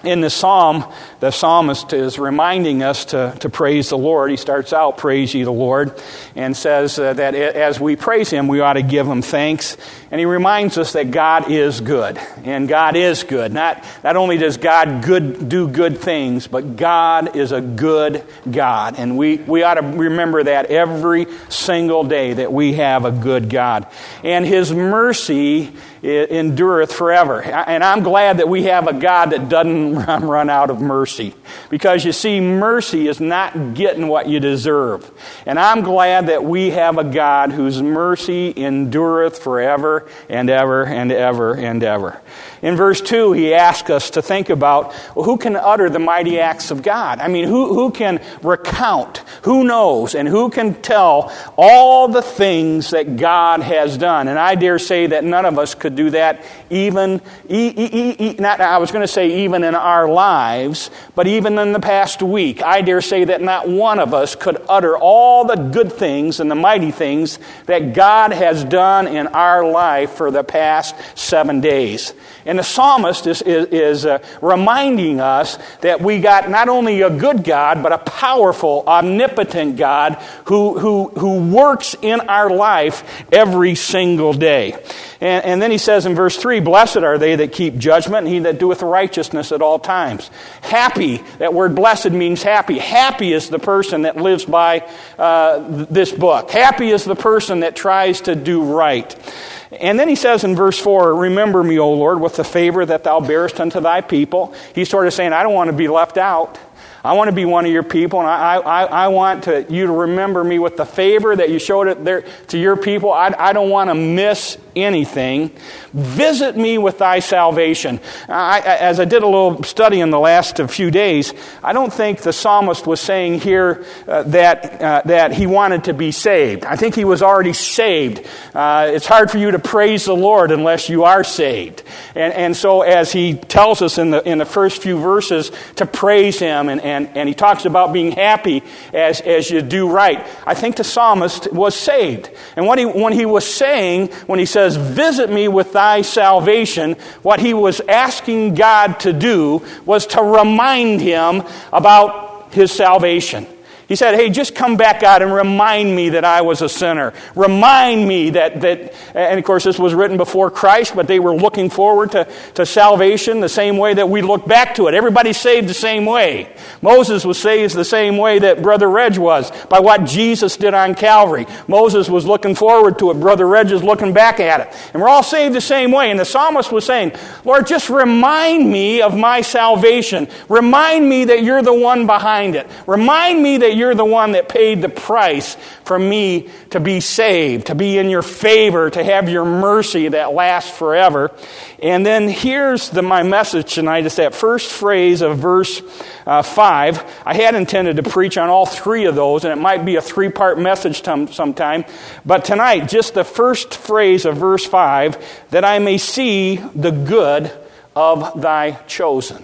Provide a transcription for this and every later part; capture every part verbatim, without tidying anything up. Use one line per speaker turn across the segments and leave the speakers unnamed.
In the psalm, the psalmist is reminding us to, to praise the Lord. He starts out, praise ye the Lord, and says uh, that as we praise Him, we ought to give Him thanks. And he reminds us that God is good, and God is good. Not, not only does God good do good things, but God is a good God. And we, we ought to remember that every single day, that we have a good God. And His mercy endureth forever. And I'm glad that we have a God that doesn't run out of mercy. Because you see, mercy is not getting what you deserve. And I'm glad that we have a God whose mercy endureth forever and ever and ever and ever. In verse two, he asks us to think about, well, who can utter the mighty acts of God? I mean, who, who can recount, who knows, and who can tell all the things that God has done? And I dare say that none of us could do that even, e- e- e- not, I was going to say even in our lives, but even in the past week. I dare say that not one of us could utter all the good things and the mighty things that God has done in our life for the past seven days. And the psalmist is, is, is uh, reminding us that we got not only a good God, but a powerful, omnipotent God who, who, who works in our life every single day. And, and then he says in verse three, blessed are they that keep judgment, and he that doeth righteousness at all times. Happy, that word blessed means happy. Happy is the person that lives by uh, this book. Happy is the person that tries to do right. And then he says in verse four, remember me, O Lord, with the favor that thou bearest unto thy people. He's sort of saying, I don't want to be left out. I want to be one of your people, and I, I, I want to, you to remember me with the favor that you showed it there to your people. I, I don't want to miss anything. Visit me with thy salvation. I, as I did a little study in the last few days, I don't think the psalmist was saying here uh, that uh, that he wanted to be saved. I think he was already saved. Uh, it's hard for you to praise the Lord unless you are saved. And and so as he tells us in the in the first few verses to praise him, and, and, and he talks about being happy as, as you do right, I think the psalmist was saved. And what he when he was saying, when he says, visit me with thy salvation, what he was asking God to do was to remind him about his salvation. He said, hey, just come back out and remind me that I was a sinner. Remind me that, that and of course this was written before Christ, but they were looking forward to, to salvation the same way that we look back to it. Everybody's saved the same way. Moses was saved the same way that Brother Reg was, by what Jesus did on Calvary. Moses was looking forward to it. Brother Reg is looking back at it. And we're all saved the same way. And the psalmist was saying, Lord, just remind me of my salvation. Remind me that you're the one behind it. Remind me that you're the one that paid the price for me to be saved, to be in your favor, to have your mercy that lasts forever. And then here's the, my message tonight. It's that first phrase of verse uh, five. I had intended to preach on all three of those, and it might be a three-part message t- sometime. But tonight, just the first phrase of verse five, that I may see the good of thy chosen.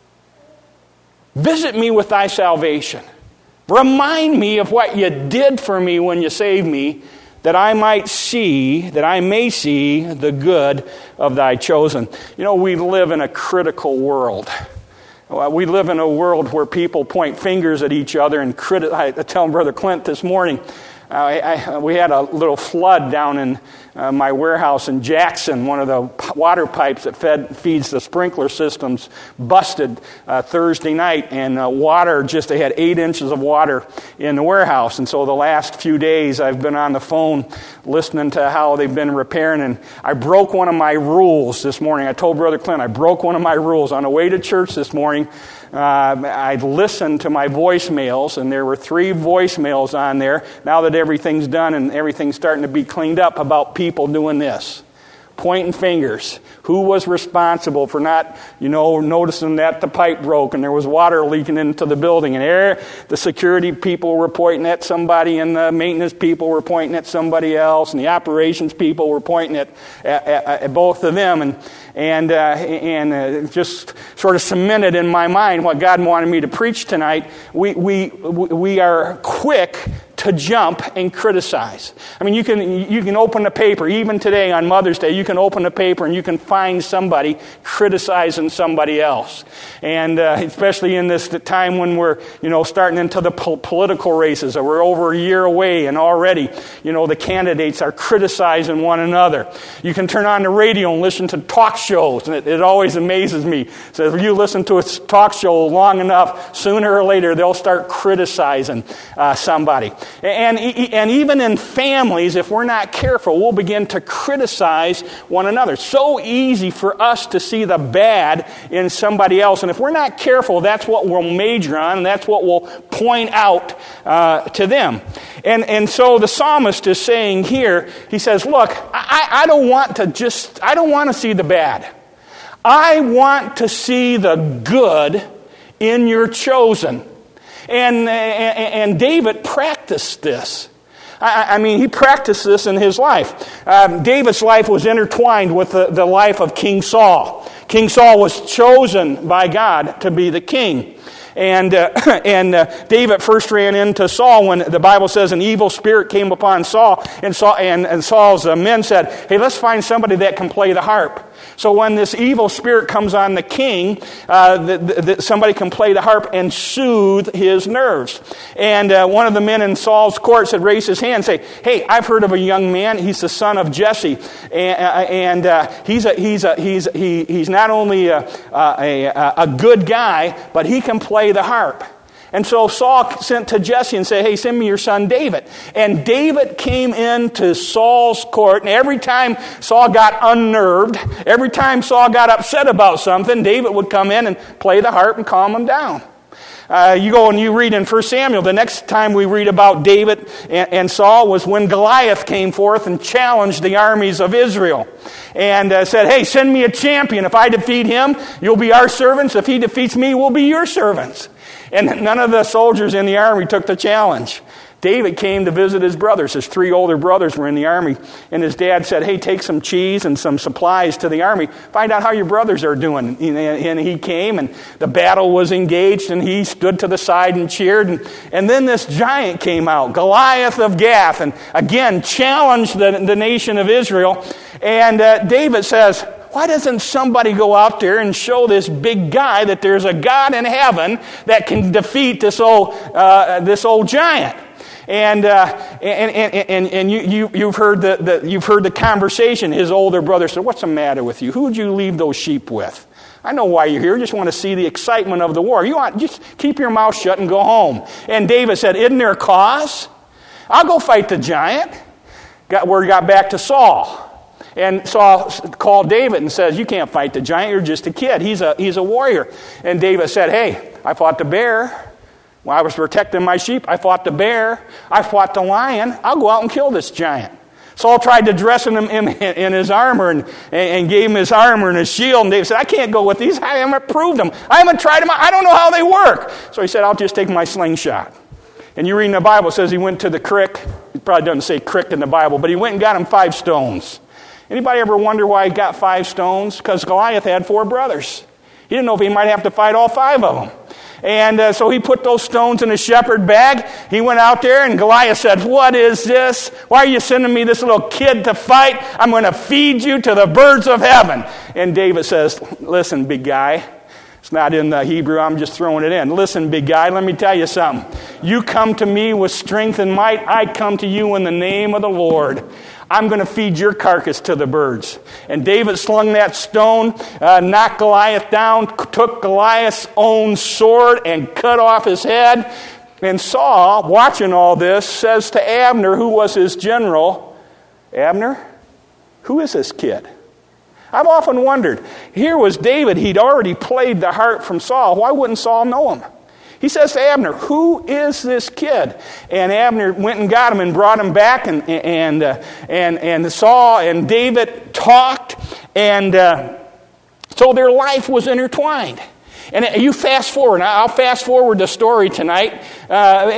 Visit me with thy salvation. Remind me of what you did for me when you saved me, that I might see, that I may see the good of thy chosen. You know, we live in a critical world. We live in a world where people point fingers at each other and criticize. I was telling Brother Clint this morning, uh, I, I, we had a little flood down in uh, my warehouse in Jackson. One of the water pipes that fed feeds the sprinkler systems busted uh, Thursday night, and uh, water just they had eight inches of water in the warehouse. And so the last few days I've been on the phone listening to how they've been repairing, and I broke one of my rules this morning. I told Brother Clint I broke one of my rules on the way to church this morning. Uh, I listened to my voicemails, and there were three voicemails on there, now that everything's done and everything's starting to be cleaned up, about people doing this. Pointing fingers. Who was responsible for not, you know, noticing that the pipe broke and there was water leaking into the building? And there, the security people were pointing at somebody, and the maintenance people were pointing at somebody else, and the operations people were pointing at, at, at, at both of them. And and uh, and uh, just sort of cemented in my mind what God wanted me to preach tonight. We we we are quick to jump and criticize. I mean, you can you can open the paper, even today on Mother's Day, you can open the paper and you can find somebody criticizing somebody else. And uh, especially in this time when we're, you know, starting into the po- political races, or we're over a year away and already, you know, the candidates are criticizing one another. You can turn on the radio and listen to talk shows, and it, it always amazes me. So if you listen to a talk show long enough, sooner or later they'll start criticizing uh, somebody. And, and even in families, if we're not careful, we'll begin to criticize one another. So easy for us to see the bad in somebody else. And if we're not careful, that's what we'll major on, and that's what we'll point out uh, to them. And, and so the psalmist is saying here, he says, look, I, I don't want to just, I don't want to see the bad. I want to see the good in your chosen. And, and, and David practiced this. I, I mean, he practiced this in his life. Um, David's life was intertwined with the, the life of King Saul. King Saul was chosen by God to be the king. And uh, and uh, David first ran into Saul when the Bible says an evil spirit came upon Saul, and Saul and, and Saul's uh, men said, "Hey, let's find somebody that can play the harp." So when this evil spirit comes on the king, uh, the, the, the, somebody can play the harp and soothe his nerves. And uh, one of the men in Saul's court said, raise his hand and say, "Hey, I've heard of a young man. He's the son of Jesse, and, uh, and uh, he's a, he's a, he's he he's not only a, a a good guy, but he can play the harp." And so Saul sent to Jesse and said, "Hey, send me your son David." And David came into Saul's court, and every time Saul got unnerved, every time Saul got upset about something, David would come in and play the harp and calm him down. Uh, you go and you read in First Samuel, the next time we read about David and, and Saul was when Goliath came forth and challenged the armies of Israel. And uh, said, "Hey, send me a champion. If I defeat him, you'll be our servants. If he defeats me, we'll be your servants." And none of the soldiers in the army took the challenge. David came to visit his brothers. His three older brothers were in the army. And his dad said, "Hey, take some cheese and some supplies to the army. Find out how your brothers are doing." And he came, and the battle was engaged, and he stood to the side and cheered. And, and then this giant came out, Goliath of Gath, and again challenged the, the nation of Israel. And uh, David says, "Why doesn't somebody go out there and show this big guy that there's a God in heaven that can defeat this old uh, this old giant?" And uh, and and and, and you, you you've heard the, the you've heard the conversation. His older brother said, "What's the matter with you? Who would you leave those sheep with? I know why you're here. You just want to see the excitement of the war. You want just keep your mouth shut and go home." And David said, "Isn't there a cause? I'll go fight the giant." Got word got back to Saul. And Saul called David and says, "You can't fight the giant. You're just a kid. He's a he's a warrior." And David said, "Hey, I fought the bear. When I was protecting my sheep, I fought the bear. I fought the lion. I'll go out and kill this giant." Saul tried to dress him in, in his armor and, and gave him his armor and his shield. And David said, "I can't go with these. I haven't proved them. I haven't tried them. I don't know how they work." So he said, "I'll just take my slingshot." And you read in the Bible, it says he went to the creek. It probably doesn't say creek in the Bible, but he went and got him five stones. Anybody ever wonder why he got five stones? Because Goliath had four brothers. He didn't know if he might have to fight all five of them. And uh, so he put those stones in a shepherd bag. He went out there, and Goliath said, "What is this? Why are you sending me this little kid to fight? I'm going to feed you to the birds of heaven." And David says, "Listen, big guy." It's not in the Hebrew. I'm just throwing it in. "Listen, big guy, let me tell you something. You come to me with strength and might. I come to you in the name of the Lord. I'm going to feed your carcass to the birds." And David slung that stone, uh, knocked Goliath down, took Goliath's own sword and cut off his head. And Saul, watching all this, says to Abner, who was his general, "Abner, who is this kid?" I've often wondered, here was David. He'd already played the harp from Saul. Why wouldn't Saul know him? He says to Abner, "Who is this kid?" And Abner went and got him and brought him back, and and uh, and and Saul and David talked, and uh, so their life was intertwined. And you fast forward. I'll fast forward the story tonight. Uh,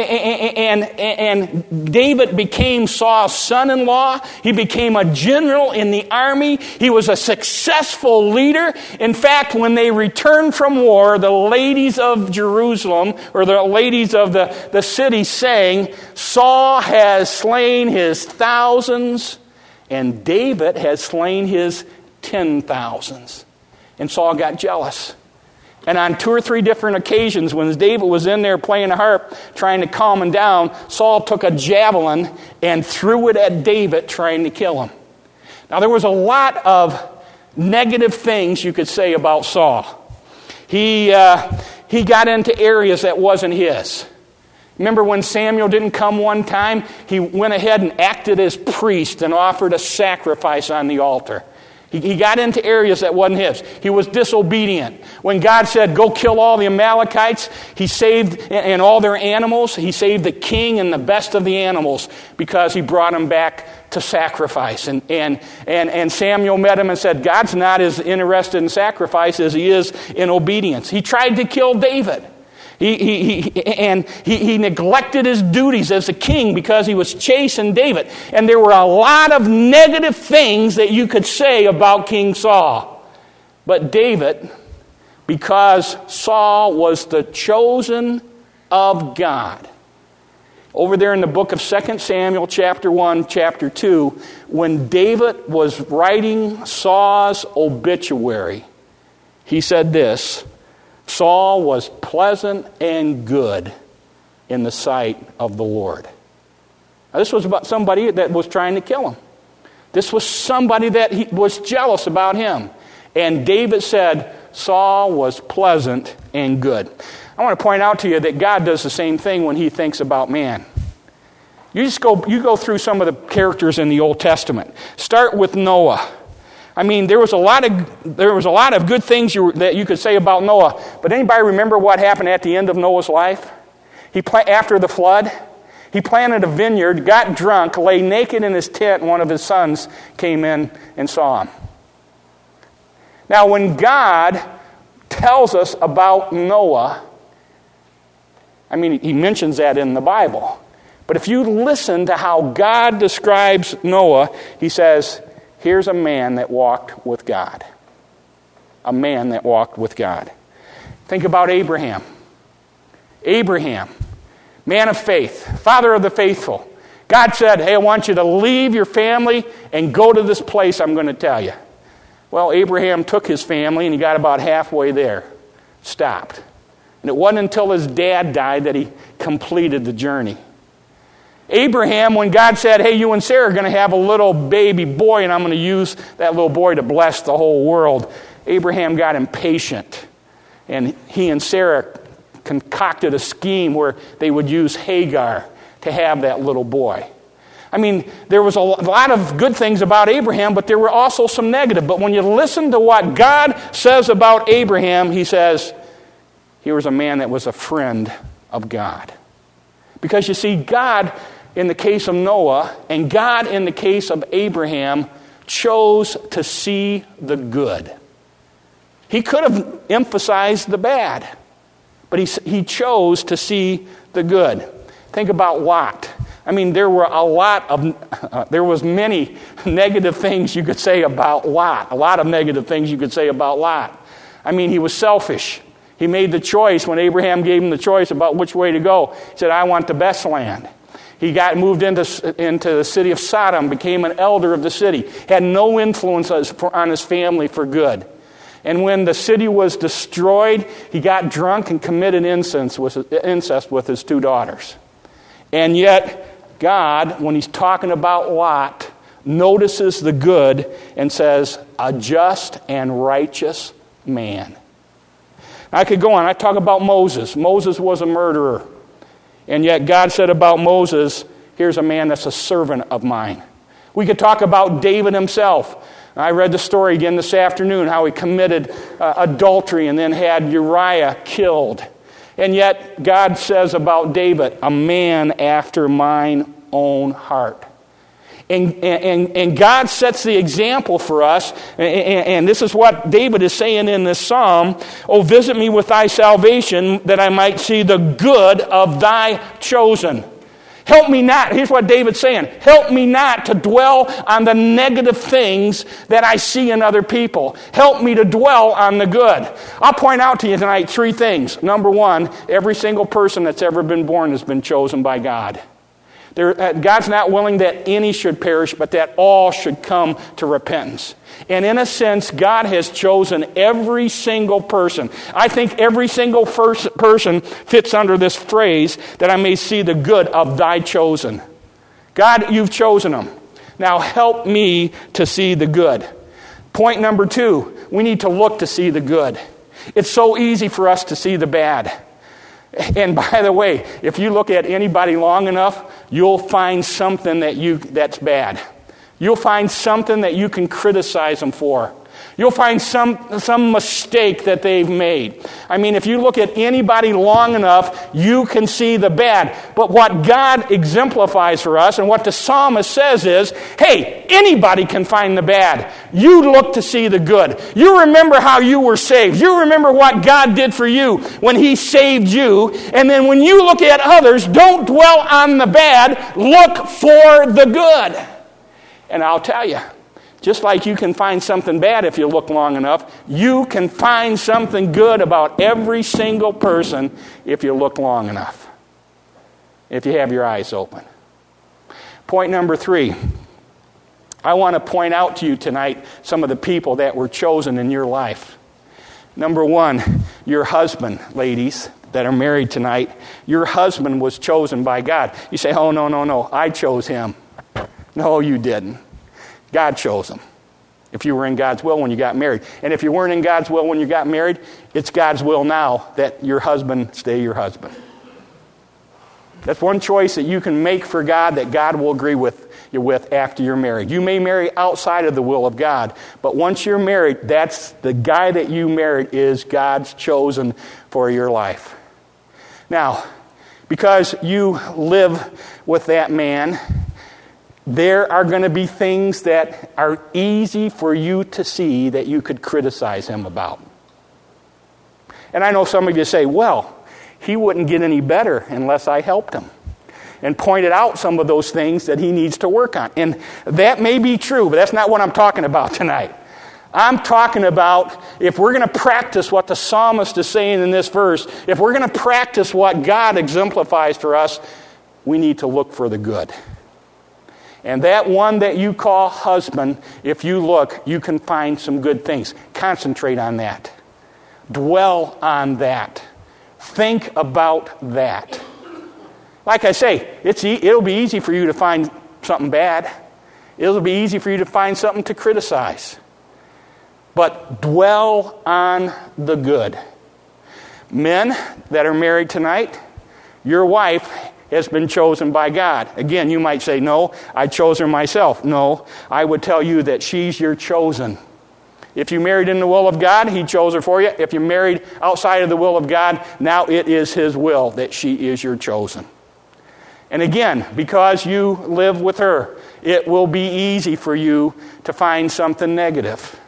and, and, and David became Saul's son-in-law. He became a general in the army. He was a successful leader. In fact, when they returned from war, the ladies of Jerusalem, or the ladies of the, the city, sang, Saul has slain his thousands, and David has slain his ten thousands. And Saul got jealous. And on two or three different occasions, when David was in there playing a harp, trying to calm him down, Saul took a javelin and threw it at David, trying to kill him. Now, there was a lot of negative things you could say about Saul. He, uh, he got into areas that wasn't his. Remember when Samuel didn't come one time? He went ahead and acted as priest and offered a sacrifice on the altar. He, he got into areas that wasn't his. He was disobedient. When God said, go kill all the Amalekites, he saved, and all their animals, he saved the king and the best of the animals because he brought them back to sacrifice. And, and, and, and Samuel met him and said, God's not as interested in sacrifice as he is in obedience. He tried to kill David. He, he, he, and he, he neglected his duties as a king because he was chasing David. And there were a lot of negative things that you could say about King Saul. But David, because Saul was the chosen of God. Over there in the book of Second Samuel, chapter one, chapter two, when David was writing Saul's obituary, he said this, Saul was pleasant and good in the sight of the Lord. Now, this was about somebody that was trying to kill him. This was somebody that he was jealous about him. And David said, Saul was pleasant and good. I want to point out to you that God does the same thing when he thinks about man. You just go, you go through some of the characters in the Old Testament. Start with Noah. I mean, there was a lot of there was a lot of good things you, that you could say about Noah. But anybody remember what happened at the end of Noah's life? He after the flood, he planted a vineyard, got drunk, lay naked in his tent, and one of his sons came in and saw him. Now, when God tells us about Noah, I mean, he mentions that in the Bible. But if you listen to how God describes Noah, he says, here's a man that walked with God. A man that walked with God. Think about Abraham. Abraham, man of faith, father of the faithful. God said, hey, I want you to leave your family and go to this place I'm going to tell you. Well, Abraham took his family and he got about halfway there. Stopped. And it wasn't until his dad died that he completed the journey. Abraham, when God said, hey, you and Sarah are going to have a little baby boy, and I'm going to use that little boy to bless the whole world, Abraham got impatient. And he and Sarah concocted a scheme where they would use Hagar to have that little boy. I mean, there was a lot of good things about Abraham, but there were also some negative. But when you listen to what God says about Abraham, he says, he was a man that was a friend of God. Because you see, God, in the case of Noah, and God, in the case of Abraham, chose to see the good. He could have emphasized the bad, but he, he chose to see the good. Think about Lot. I mean, there were a lot of, uh, there was many negative things you could say about Lot. A lot of negative things you could say about Lot. I mean, he was selfish. He made the choice when Abraham gave him the choice about which way to go. He said, I want the best land. He got moved into, into the city of Sodom, became an elder of the city, had no influence on his family for good. And when the city was destroyed, he got drunk and committed incest with, incest with his two daughters. And yet, God, when he's talking about Lot, notices the good and says, a just and righteous man. I could go on. I talk about Moses. Moses was a murderer. And yet God said about Moses, here's a man that's a servant of mine. We could talk about David himself. I read the story again this afternoon, how he committed uh, adultery and then had Uriah killed. And yet God says about David, a man after mine own heart. And, and, and God sets the example for us, and, and this is what David is saying in this psalm, "Oh, visit me with thy salvation, that I might see the good of thy chosen." Help me not, here's what David's saying, help me not to dwell on the negative things that I see in other people. Help me to dwell on the good. I'll point out to you tonight three things. Number one, every single person that's ever been born has been chosen by God. There, uh, God's not willing that any should perish, but that all should come to repentance. And in a sense, God has chosen every single person. I think every single first person fits under this phrase, that I may see the good of thy chosen. God, you've chosen them. Now help me to see the good. Point number two, we need to look to see the good. It's so easy for us to see the bad. And by the way, if you look at anybody long enough, you'll find something that you that's bad. You'll find something that you can criticize them for. You'll find some some mistake that they've made. I mean, if you look at anybody long enough, you can see the bad. But what God exemplifies for us, and what the psalmist says is, hey, anybody can find the bad. You look to see the good. You remember how you were saved. You remember what God did for you when He saved you. And then when you look at others, don't dwell on the bad. Look for the good. And I'll tell you, just like you can find something bad if you look long enough, you can find something good about every single person if you look long enough, if you have your eyes open. Point number three, I want to point out to you tonight some of the people that were chosen in your life. Number one, your husband, ladies that are married tonight, your husband was chosen by God. You say, oh, no, no, no, I chose him. No, you didn't. God chose him. If you were in God's will when you got married. And if you weren't in God's will when you got married, it's God's will now that your husband stay your husband. That's one choice that you can make for God that God will agree with you with after you're married. You may marry outside of the will of God, but once you're married, that's the guy that you married is God's chosen for your life. Now, because you live with that man, there are going to be things that are easy for you to see that you could criticize him about. And I know some of you say, well, he wouldn't get any better unless I helped him and pointed out some of those things that he needs to work on. And that may be true, but that's not what I'm talking about tonight. I'm talking about if we're going to practice what the psalmist is saying in this verse, if we're going to practice what God exemplifies for us, we need to look for the good. And that one that you call husband, if you look, you can find some good things. Concentrate on that. Dwell on that. Think about that. Like I say, it's e- it'll be easy for you to find something bad. It'll be easy for you to find something to criticize. But dwell on the good. Men that are married tonight, your wife has been chosen by God. Again, you might say, no, I chose her myself. No, I would tell you that she's your chosen. If you married in the will of God, He chose her for you. If you married outside of the will of God, now it is His will that she is your chosen. And again, because you live with her, it will be easy for you to find something negative.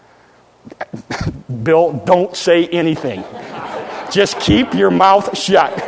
Bill, don't say anything. Just keep your mouth shut.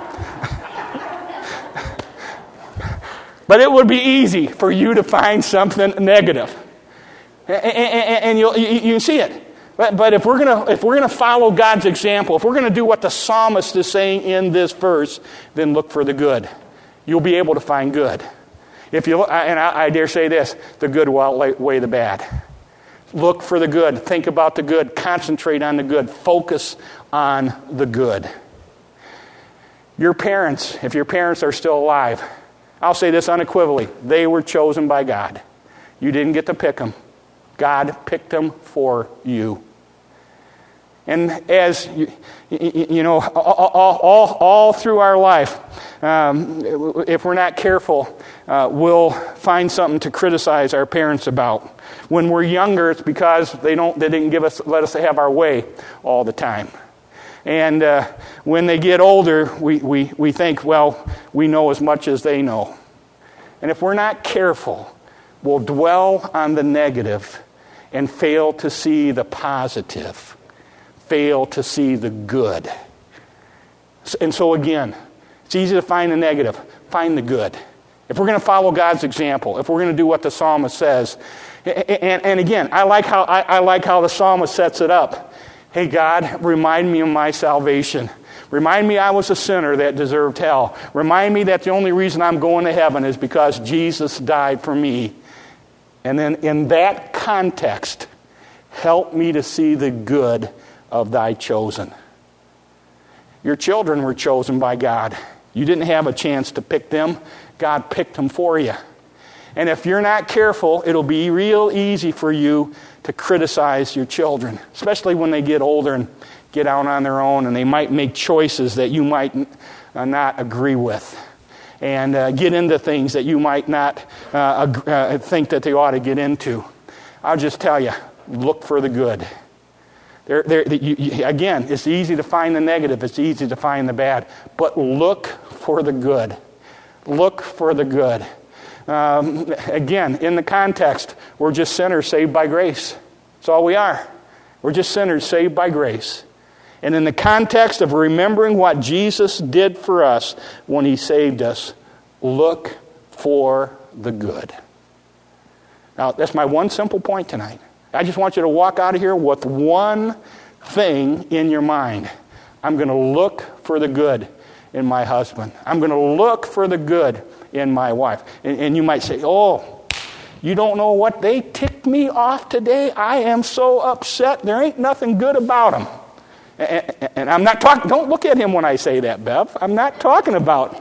But it would be easy for you to find something negative. And, and, and you'll, you, you see it. But, but if we're gonna if we're gonna follow God's example, if we're gonna do what the psalmist is saying in this verse, then look for the good. You'll be able to find good. If you and I, I dare say this, the good will outweigh the bad. Look for the good. Think about the good. Concentrate on the good. Focus on the good. Your parents, if your parents are still alive, I'll say this unequivocally, they were chosen by God. You didn't get to pick them. God picked them for you. And as, you, you know, all, all, all through our life, um, if we're not careful, uh, we'll find something to criticize our parents about. When we're younger, it's because they don't, they didn't give us, let us have our way all the time. And uh, when they get older, we, we, we think, well, we know as much as they know. And if we're not careful, will dwell on the negative and fail to see the positive, fail to see the good. And so again, it's easy to find the negative. Find the good. If we're going to follow God's example, if we're going to do what the psalmist says, and, and again, I like how I, I like how the psalmist sets it up. Hey God, remind me of my salvation. Remind me I was a sinner that deserved hell. Remind me that the only reason I'm going to heaven is because Jesus died for me. And then in that context, help me to see the good of thy chosen. Your children were chosen by God. You didn't have a chance to pick them. God picked them for you. And if you're not careful, it'll be real easy for you to criticize your children, especially when they get older and get out on their own, and they might make choices that you might not agree with, and uh, get into things that you might not uh, uh, think that they ought to get into. I'll just tell you, look for the good. There, there, you, you, again, it's easy to find the negative. It's easy to find the bad. But look for the good. Look for the good. Um, again, in the context, we're just sinners saved by grace. That's all we are. We're just sinners saved by grace. And in the context of remembering what Jesus did for us when he saved us, look for the good. Now, that's my one simple point tonight. I just want you to walk out of here with one thing in your mind. I'm going to look for the good in my husband. I'm going to look for the good in my wife. And, and you might say, oh, you don't know what they ticked me off today? I am so upset. There ain't nothing good about them. And, and I'm not talking, don't look at him when I say that, Bev. I'm not talking about,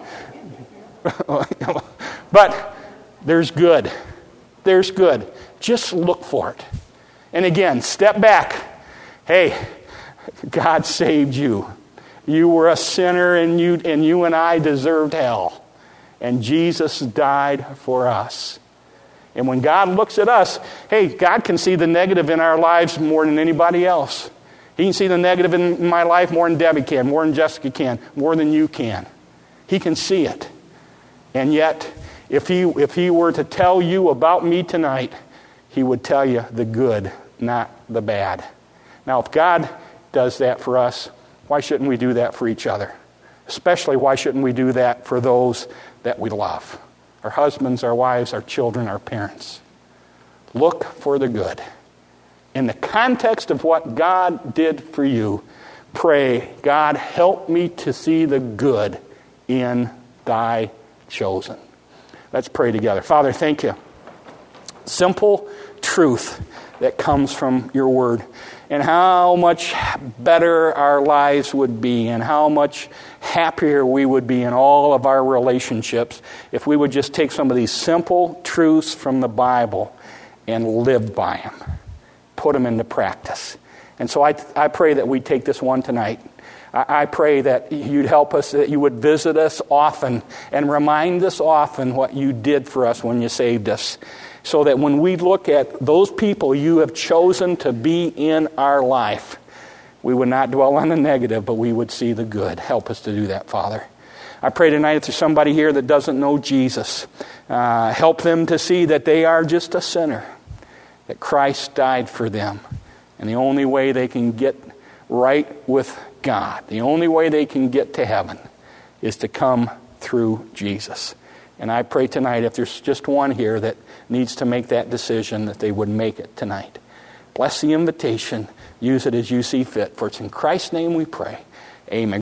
but there's good. There's good. Just look for it. And again, step back. Hey, God saved you. You were a sinner, and you and you and I deserved hell. And Jesus died for us. And when God looks at us, hey, God can see the negative in our lives more than anybody else. He can see the negative in my life more than Debbie can, more than Jessica can, more than you can. He can see it. And yet, if he if he were to tell you about me tonight, he would tell you the good, not the bad. Now, if God does that for us, why shouldn't we do that for each other? Especially, why shouldn't we do that for those that we love? Our husbands, our wives, our children, our parents. Look for the good. In the context of what God did for you, pray, God, help me to see the good in thy chosen. Let's pray together. Father, thank you. Simple truth that comes from your word, and how much better our lives would be, and how much happier we would be in all of our relationships if we would just take some of these simple truths from the Bible and live by them, put them into practice. And so I, I pray that we take this one tonight. I, I pray that you'd help us, that you would visit us often and remind us often what you did for us when you saved us, so that when we look at those people you have chosen to be in our life, we would not dwell on the negative, but we would see the good. Help us to do that, Father. I pray tonight if there's somebody here that doesn't know Jesus, uh, help them to see that they are just a sinner, that Christ died for them. And the only way they can get right with God, the only way they can get to heaven, is to come through Jesus. And I pray tonight, if there's just one here that needs to make that decision, that they would make it tonight. Bless the invitation. Use it as you see fit. For it's in Christ's name we pray. Amen.